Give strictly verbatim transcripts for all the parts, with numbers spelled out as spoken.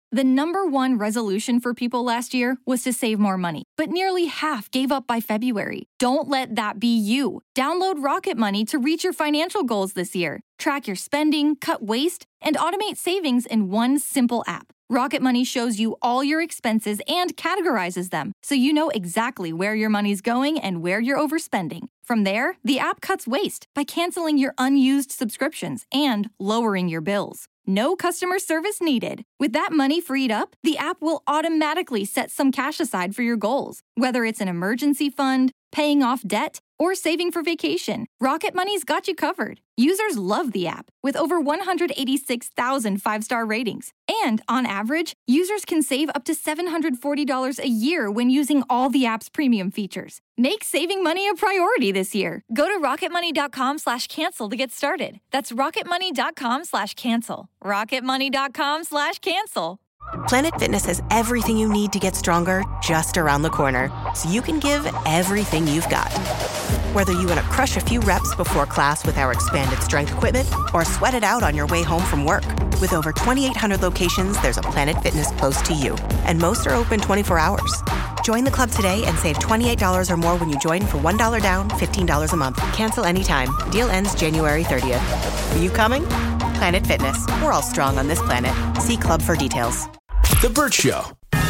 The number one resolution for people last year was to save more money, but nearly half gave up by February. Don't let that be you. Download Rocket Money to reach your financial goals this year. Track your spending, cut waste, and automate savings in one simple app. Rocket Money shows you all your expenses and categorizes them, so you know exactly where your money's going and where you're overspending. From there, the app cuts waste by canceling your unused subscriptions and lowering your bills. No customer service needed. With that money freed up, the app will automatically set some cash aside for your goals, whether it's an emergency fund, paying off debt, or saving for vacation. Rocket Money's got you covered. Users love the app, with over one hundred eighty-six thousand five-star ratings. And on average, users can save up to seven hundred forty dollars a year when using all the app's premium features. Make saving money a priority this year. Go to rocketmoney.com slash cancel to get started. That's rocketmoney.com slash cancel. rocketmoney.com slash cancel. Planet Fitness has everything you need to get stronger just around the corner, so you can give everything you've got. Whether you want to crush a few reps before class with our expanded strength equipment or sweat it out on your way home from work. With over twenty-eight hundred locations, there's a Planet Fitness close to you, and most are open twenty-four hours. Join the club today and save twenty-eight dollars or more when you join for one dollar down, fifteen dollars a month. Cancel anytime. Deal ends January thirtieth. Are you coming? Planet Fitness. We're all strong on this planet. See club for details. The Burt Show.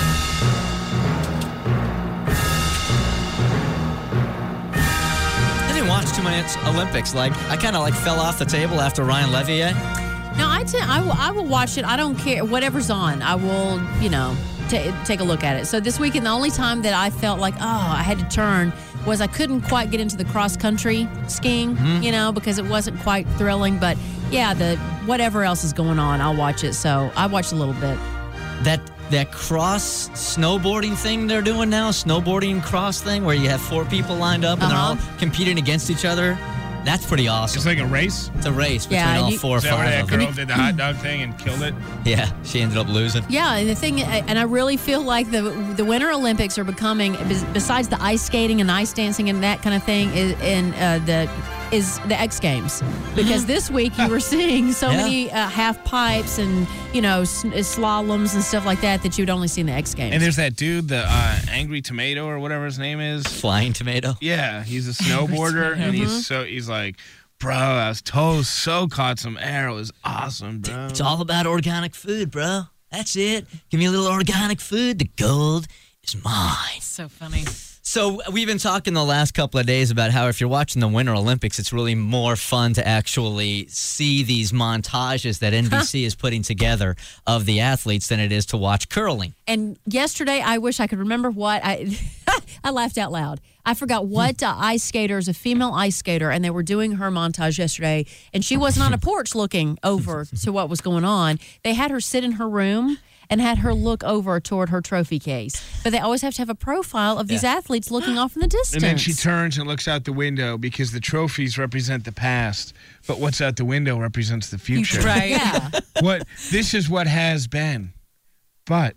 I didn't watch too many Olympics. Like, I kind of like fell off the table after Ryan Levier. No, I, t- I, will, I will watch it. I don't care. Whatever's on, I will, you know, t- take a look at it. So this weekend, the only time that I felt like, oh, I had to turn was I couldn't quite get into the cross-country skiing, mm-hmm. you know, because it wasn't quite thrilling. But, yeah, the whatever else is going on, I'll watch it. So I watched a little bit. That that cross snowboarding thing they're doing now, snowboarding cross thing where you have four people lined up and uh-huh. they're all competing against each other. That's pretty awesome. It's like a race? It's a race between yeah, all you, four or is that five where that of girl them. did the hot dog thing and killed it? Yeah, she ended up losing. Yeah, and the thing, and I really feel like the the Winter Olympics are becoming, besides the ice skating and ice dancing and that kind of thing, is in uh, the is the X Games. Because this week you were seeing so Yeah. many uh, half pipes and, you know, slaloms and stuff like that that you would only see in the X Games. And there's that dude, the uh, Angry Tomato or whatever his name is. Flying Tomato. Yeah, he's a snowboarder, and he's so he's like, bro, I was toe so caught some air. It was awesome, bro. It's all about organic food, bro. That's it. Give me a little organic food. The gold is mine. So funny. So we've been talking the last couple of days about how if you're watching the Winter Olympics, it's really more fun to actually see these montages that N B C is putting together of the athletes than it is to watch curling. And yesterday, I wish I could remember what I I laughed out loud. I forgot what uh, ice skater is a female ice skater, and they were doing her montage yesterday, and she wasn't on a porch looking over to what was going on. They had her sit in her room and had her look over toward her trophy case. But they always have to have a profile of these yeah. athletes looking off in the distance. And then she turns and looks out the window because the trophies represent the past, but what's out the window represents the future. Right. Yeah. What this is what has been. But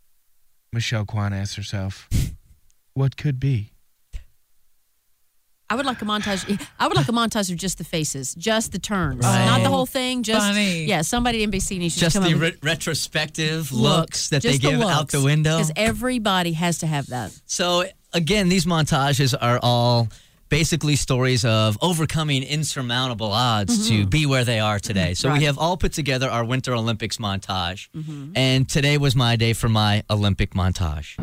Michelle Kwan asks herself, what could be? I would like a montage. I would like a montage of just the faces, just the turns, right. not the whole thing. Just Funny. yeah, somebody at N B C needs to just come the up re- with retrospective look, looks that they just the give looks, out the window. because everybody has to have that. So again, these montages are all basically stories of overcoming insurmountable odds mm-hmm. to be where they are today. So right. we have all put together our Winter Olympics montage, mm-hmm. and today was my day for my Olympic montage.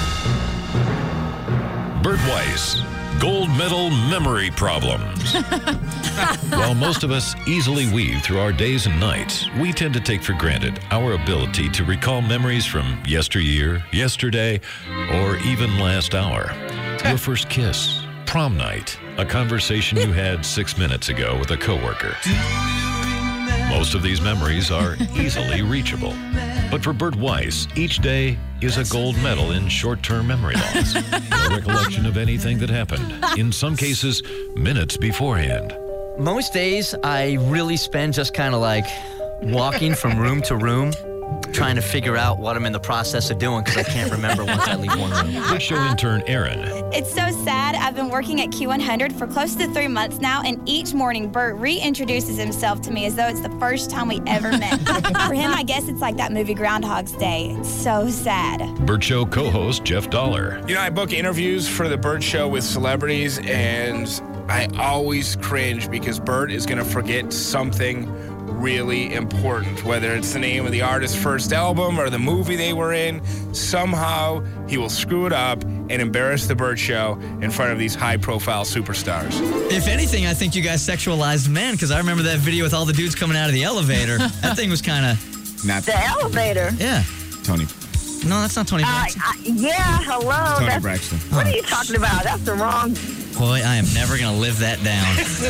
Burt Weiss, gold medal memory problems. While most of us easily weave through our days and nights, we tend to take for granted our ability to recall memories from yesteryear, yesterday, or even last hour. Your first kiss, prom night, a conversation you had six minutes ago with a coworker. Most of these memories are easily reachable. But for Burt Weiss, each day is a gold medal in short-term memory loss. No recollection of anything that happened, in some cases, minutes beforehand. Most days, I really spend just kind of like walking from room to room, trying to figure out what I'm in the process of doing because I can't remember once I leave one room. Big Show intern Aaron. It's so sad. I've been working at Q one hundred for close to three months now, and each morning Bert reintroduces himself to me as though it's the first time we ever met. For him, I guess it's like that movie Groundhog's Day. It's so sad. Bert Show co-host Jeff Dollar. You know, I book interviews for the Bert Show with celebrities, and I always cringe because Bert is going to forget something really important, whether it's the name of the artist's first album or the movie they were in. Somehow he will screw it up and embarrass the Bert Show in front of these high-profile superstars. If anything, I think you guys sexualized men because I remember that video with all the dudes coming out of the elevator. That thing was kind of... Not The elevator. Yeah. Tony. No, that's not Tony Uh, Braxton. I, yeah, hello. Tony That's- Braxton. What are you talking about? That's the wrong. Boy, I am never going to live that down.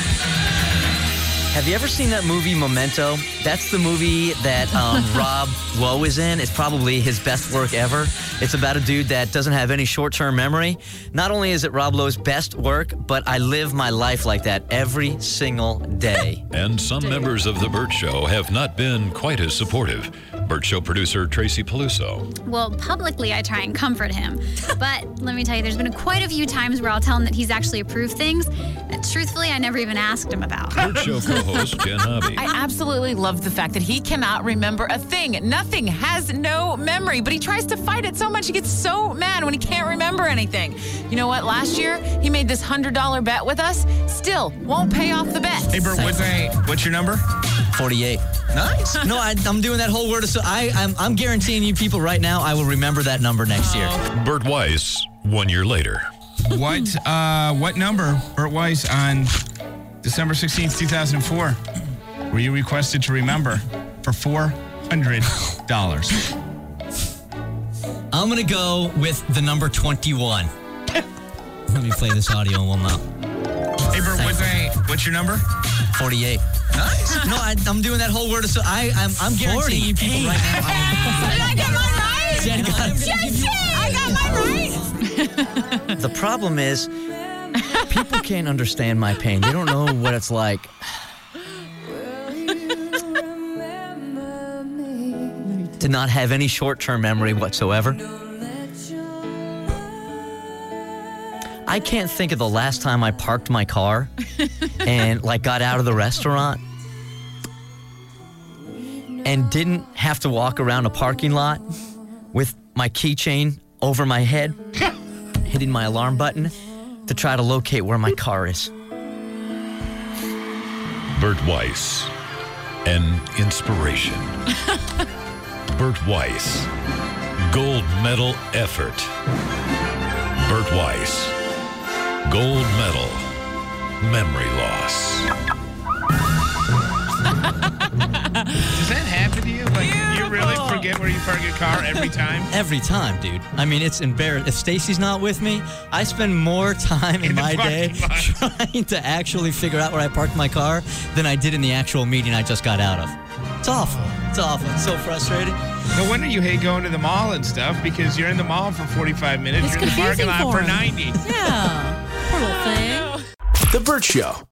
Have you ever seen that movie Memento? That's the movie that um, Rob Lowe is in. It's probably his best work ever. It's about a dude that doesn't have any short-term memory. Not only is it Rob Lowe's best work, but I live my life like that every single day. And some members of the Bert Show have not been quite as supportive. Bert Show producer Tracy Peluso. Well, publicly, I try and comfort him. But let me tell you, there's been quite a few times where I'll tell him that he's actually approved things that, truthfully, I never even asked him about. Bert Show co-host Jen Hobby. I absolutely love the fact that he cannot remember a thing. Nothing, has no memory, but he tries to fight it so much he gets so mad when he can't remember anything. You know what? Last year, he made this one hundred dollar bet with us. Still, won't pay off the bet. Hey, Bert, what's, what's your number? forty-eight. Nice. No, I, I'm doing that whole word. Of, so I, I'm, I'm guaranteeing you people right now, I will remember that number next year. Bert Weiss, one year later. What uh, what number, Bert Weiss, on December sixteenth, two thousand four, were you requested to remember for four hundred dollars? I'm going to go with the number twenty-one. Let me play this audio and we'll know. Hey, Bert, what's, what's your number? forty-eight. Nice. No, I, I'm doing that whole word. Of, so I, I'm, I'm guaranteeing you people right now. Did I get mine right? Jen got it. Yes, I got mine right. The problem is, people can't understand my pain. They don't know what it's like. To not have any short-term memory whatsoever. I can't think of the last time I parked my car and like got out of the restaurant and didn't have to walk around a parking lot with my keychain over my head, hitting my alarm button to try to locate where my car is. Bert Weiss, an inspiration. Bert Weiss, gold medal effort. Bert Weiss, gold medal, memory loss. Does that happen to you? Like, you really forget where you park your car every time? Every time, dude. I mean, it's embarrassing. If Stacy's not with me, I spend more time in, In the my day parking lot. trying to actually figure out where I parked my car than I did in the actual meeting I just got out of. It's awful. It's awful. It's so frustrating. No wonder you hate going to the mall and stuff, because you're in the mall for forty-five minutes, It's you're in the parking confusing lot for for him. ninety. Yeah. Poor little thing. The Bert Show.